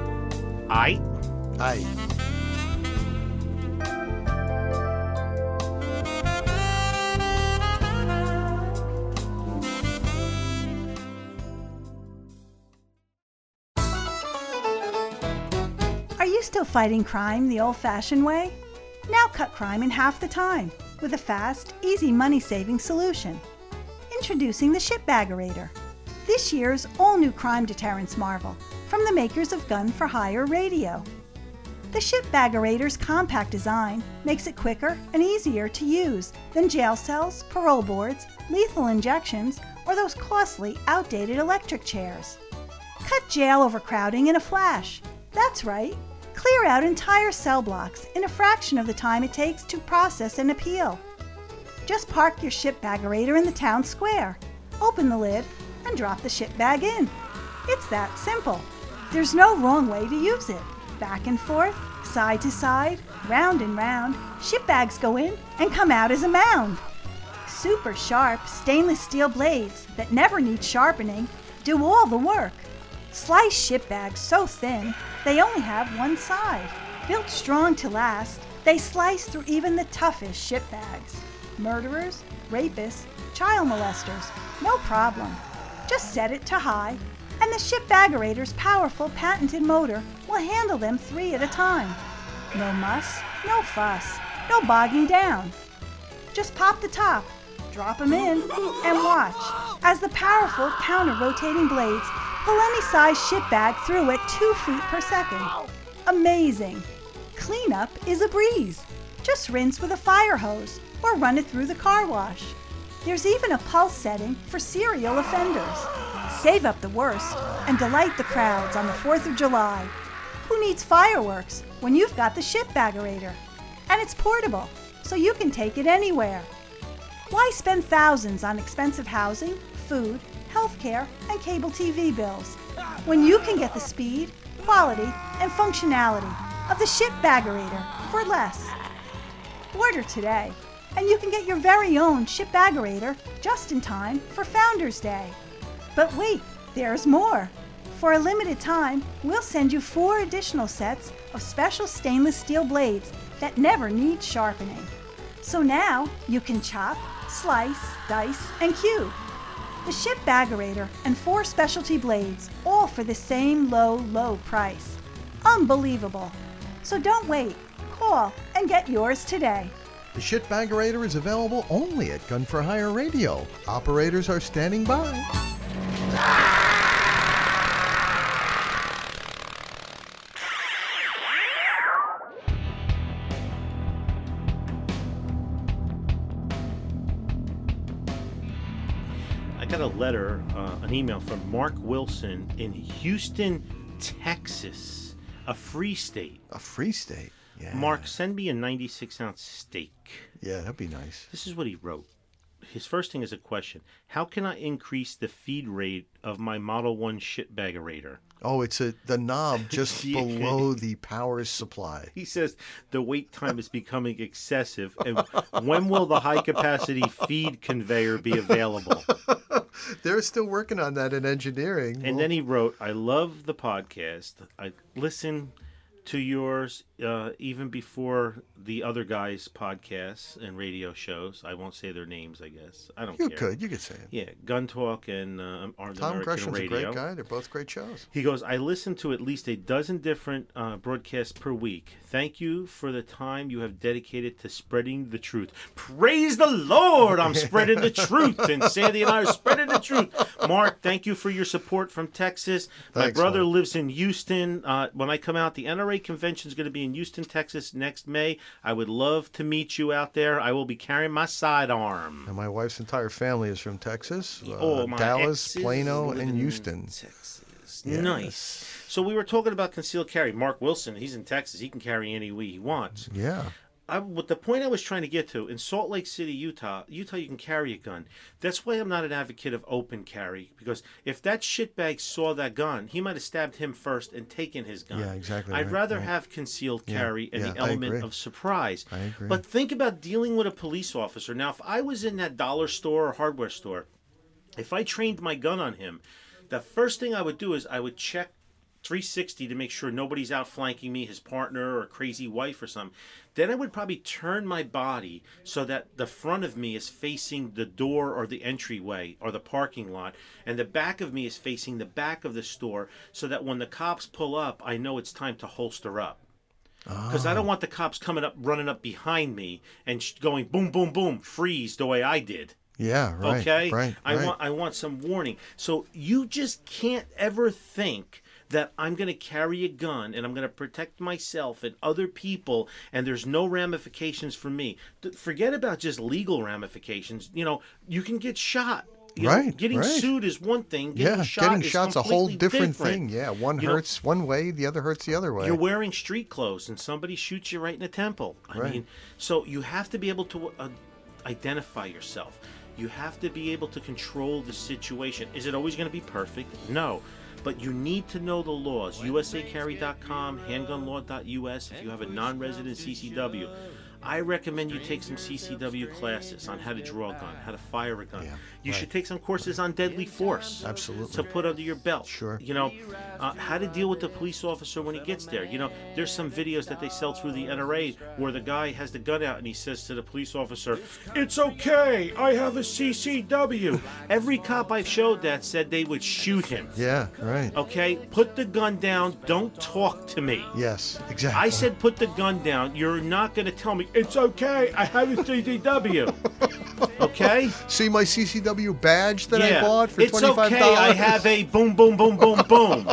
I. Aye. Are you still fighting crime the old-fashioned way? Now cut crime in half the time with a fast, easy money-saving solution. Introducing the Shipbaggerator, this year's all-new crime deterrence marvel from the makers of Gun for Hire Radio. The Shipbaggerator's compact design makes it quicker and easier to use than jail cells, parole boards, lethal injections, or those costly, outdated electric chairs. Cut jail overcrowding in a flash. That's right. Clear out entire cell blocks in a fraction of the time it takes to process an appeal. Just park your Shipbaggerator in the town square, open the lid, and drop the ship bag in. It's that simple. There's no wrong way to use it. Back and forth, side to side, round and round, ship bags go in and come out as a mound. Super sharp stainless steel blades that never need sharpening do all the work. Slice ship bags so thin, they only have one side. Built strong to last, they slice through even the toughest ship bags. Murderers, rapists, child molesters, no problem. Just set it to high, and the Shipbaggerator's powerful patented motor will handle them three at a time. No muss, no fuss, no bogging down. Just pop the top, drop them in, and watch as the powerful counter-rotating blades pull any size ship bag through at two feet per second. Amazing! Cleanup is a breeze. Just rinse with a fire hose or run it through the car wash. There's even a pulse setting for serial offenders. Save up the worst and delight the crowds on the fourth of July. Who needs fireworks when you've got the Shipbaggerator? And it's portable, so you can take it anywhere. Why spend thousands on expensive housing, food, healthcare, and cable T V bills when you can get the speed, quality, and functionality of the Shipbaggerator for less? Order today And you can get your very own Ship Baggerator just in time for Founders Day. But wait, there's more. For a limited time, we'll send you four additional sets of special stainless steel blades that never need sharpening. So now you can chop, slice, dice, and cube. The Ship Baggerator and four specialty blades, all for the same low, low price. Unbelievable. So don't wait. Call and get yours today. The Ship Baggerator is available only at Gun for Hire Radio. Operators are standing by. I got a letter, uh, an email from Mark Wilson in Houston, Texas, a free state. A free state? Yeah. Mark, send me a ninety-six ounce steak. Yeah, that'd be nice. This is what he wrote. His first thing is a question. How can I increase the feed rate of my Model one Ship Baggerator? Oh, it's a the knob just Yeah. below the power supply. He says the wait time is becoming excessive. And when will the high-capacity feed conveyor be available? They're still working on that in engineering. And then he wrote, I love the podcast. I listen to yours uh, even before the other guys' podcasts and radio shows. I won't say their names, I guess. I don't You care. could. You could say it. Yeah, Gun Talk and uh, Armed Tom American Gresham's Radio. a great guy. They're both great shows. He goes, I listen to at least a dozen different uh, broadcasts per week. Thank you for the time you have dedicated to spreading the truth. Praise the Lord, I'm spreading the truth. And Sandy and I are spreading the truth. Mark, thank you for your support from Texas. My Thanks, brother Mark. lives in Houston. Uh, when I come out, the N R A convention is going to be in Houston, Texas next May. I would love to meet you out there. I will be carrying my sidearm. And my wife's entire family is from Texas. Uh, Oh, my Dallas, ex is Plano, living and in Houston. Texas. Yes. Nice. So we were talking about concealed carry. Mark Wilson, he's in Texas. He can carry any way he wants. Yeah. I, what the point I was trying to get to, in Salt Lake City, Utah, Utah, you can carry a gun. That's why I'm not an advocate of open carry. Because if that shitbag saw that gun, he might have stabbed him first and taken his gun. Yeah, exactly I'd right, rather right. have concealed Yeah, carry and yeah, the I element agree. of surprise. I agree. But think about dealing with a police officer. Now, if I was in that dollar store or hardware store, if I trained my gun on him, the first thing I would do is I would check three sixty to make sure nobody's outflanking me, his partner or crazy wife or something. Then I would probably turn my body so that the front of me is facing the door or the entryway or the parking lot, and the back of me is facing the back of the store so that when the cops pull up, I know it's time to holster up. Because I don't want the cops coming up, running up behind me and sh- going boom, boom, boom, freeze the way I did. Yeah, right. Okay, Right. I right. want I want some warning. So you just can't ever think that I'm going to carry a gun and I'm going to protect myself and other people, and there's no ramifications for me. Th- Forget about just legal ramifications. You know, you can get shot. You know, Right, getting right. sued is one thing. Getting Yeah, shot getting is shot's a whole completely different, different. thing. Yeah, one You know, hurts one way, the other hurts the other way. You're wearing street clothes and somebody shoots you right in the temple. I Right. mean, so you have to be able to uh, identify yourself. You have to be able to control the situation. Is it always going to be perfect? No. But you need to know the laws. U S A carry dot com, handgun law dot U S if you have a non-resident C C W. I recommend you take some C C W classes on how to draw a gun, how to fire a gun. Yeah, you right. should take some courses on deadly force. Absolutely. To put under your belt. Sure. You know, uh, how to deal with the police officer when he gets there. You know, there's some videos that they sell through the N R A where the guy has the gun out and he says to the police officer, "It's okay, I have a C C W." Every cop I've showed that said they would shoot him. Yeah, right. Okay, put the gun down. Don't talk to me. Yes, exactly. I said put the gun down. You're not going to tell me, "It's okay, I have a C C W." Okay? See my C C W badge that yeah. I bought for it's twenty-five dollars? okay, I have a boom, boom, boom, boom, boom.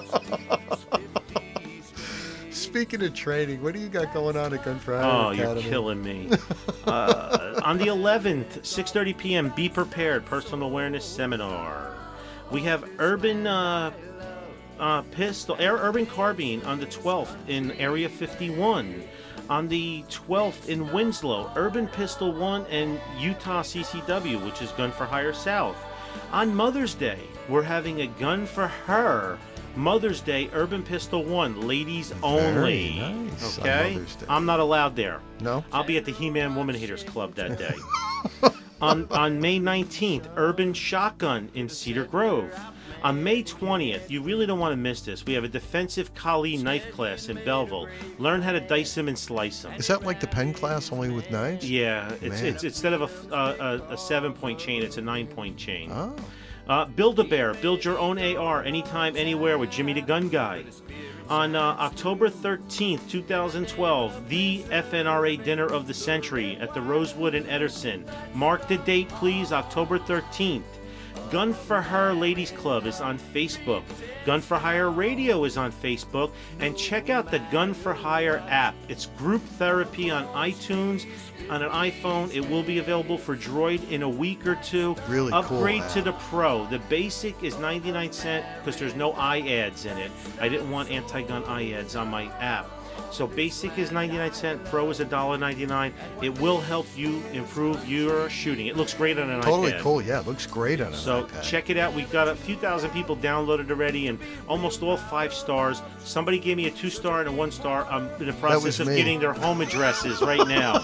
Speaking of training, what do you got going on at Gun for Hire Oh, Academy? you're killing me. uh, on the eleventh, six thirty p.m., Be Prepared, Personal Awareness Seminar. We have Urban uh, uh, Pistol, Air Urban Carbine on the twelfth in Area fifty-one. On the twelfth in Winslow, Urban Pistol one and Utah C C W, which is Gun for Hire South. On Mother's Day, we're having a Gun for Her Mother's Day, Urban Pistol One, ladies only. Very nice on Okay, Mother's Day. I'm not allowed there. No? I'll be at the He-Man Woman Haters Club that day. on on May nineteenth, Urban Shotgun in Cedar Grove. On May twentieth, you really don't want to miss this. We have a defensive Kali knife class in Belleville. Learn how to dice them and slice them. Is that like the pen class, only with knives? Yeah, it's, Man. it's instead of a, f- uh, a, a seven-point chain, it's a nine-point chain. Oh. Uh, Build-A-Bear, build your own A R anytime, anywhere with Jimmy the Gun Guy. On uh, October thirteenth, twenty twelve, the F N R A Dinner of the Century at the Rosewood in Ederson. Mark the date, please, October thirteenth. Gun for Her Ladies Club is on Facebook. Gun for Hire Radio is on Facebook. And check out the Gun for Hire app. It's group therapy on iTunes. On an iPhone, it will be available for Droid in a week or two. Really cool Upgrade app. to the Pro. The basic is ninety-nine cents because there's no eye ads in it. I didn't want anti-gun eye ads on my app. So basic is ninety-nine cents, Pro is one dollar ninety-nine. It will help you improve your shooting. It looks great on an Totally iPad. cool. Yeah, it looks great on an So iPad. check it out. We've got a few thousand people downloaded already, and almost all five stars. Somebody gave me a two star and a one star. I'm in the process was of me. getting their home addresses right now.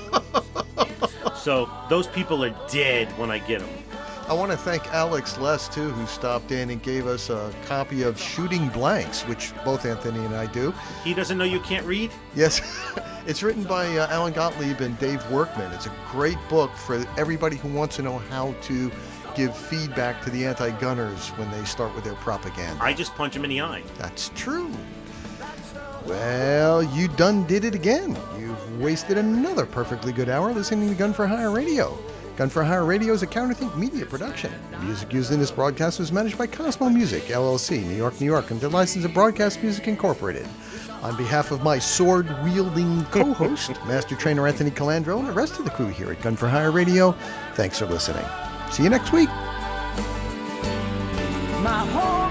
So those people are dead when I get them. I want to thank Alex Less, too, who stopped in and gave us a copy of Shooting Blanks, which both Anthony and I do. He doesn't know you can't read? Yes, it's written by uh, Alan Gottlieb and Dave Workman. It's a great book for everybody who wants to know how to give feedback to the anti-gunners when they start with their propaganda. I just punch him in the eye. That's true. Well, you done did it again. You've wasted another perfectly good hour listening to Gun for Hire Radio. Gun for Hire Radio is a Counterthink media production. The music used in this broadcast was managed by Cosmo Music, L L C, New York, New York, under license of Broadcast Music Incorporated. On behalf of my sword-wielding co-host, Master Trainer Anthony Calandro, and the rest of the crew here at Gun for Hire Radio, thanks for listening. See you next week. My heart